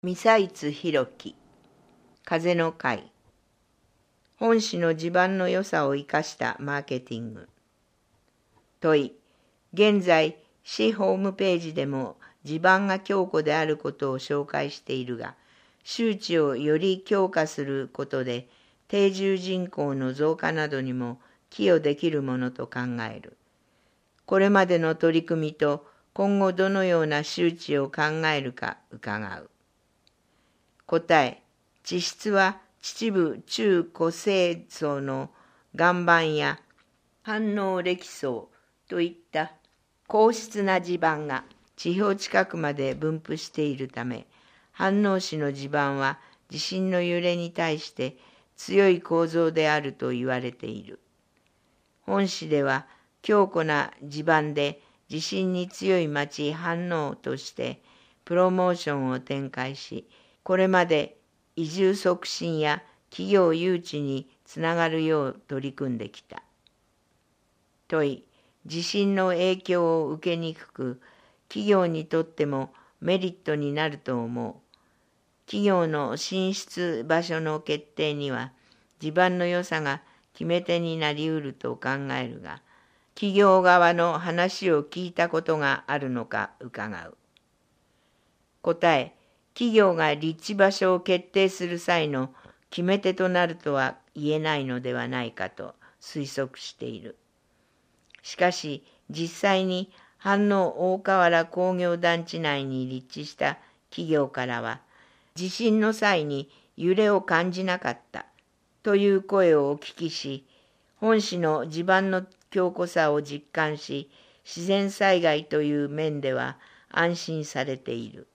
ミサイツヒロキ、風の会。本誌の地盤の良さを生かしたマーケティング。問い、現在、市ホームページでも地盤が強固であることを紹介しているが、周知をより強化することで、定住人口の増加などにも寄与できるものと考える。これまでの取り組みと今後どのような周知を考えるか伺う。答え、地質は秩父中古世層の岩盤や反応礫層といった硬質な地盤が地表近くまで分布しているため、飯能市の地盤は地震の揺れに対して強い構造であると言われている。本市では強固な地盤で地震に強い町飯能としてプロモーションを展開し、これまで移住促進や企業誘致につながるよう取り組んできた。問い、地震の影響を受けにくく、企業にとってもメリットになると思う。企業の進出場所の決定には、地盤の良さが決め手になりうると考えるが、企業側の話を聞いたことがあるのか伺う。答え、企業が立地場所を決定する際の決め手となるとは言えないのではないかと推測している。しかし、実際に飯能大河原工業団地内に立地した企業からは、地震の際に揺れを感じなかったという声をお聞きし、本市の地盤の強固さを実感し、自然災害という面では安心されている。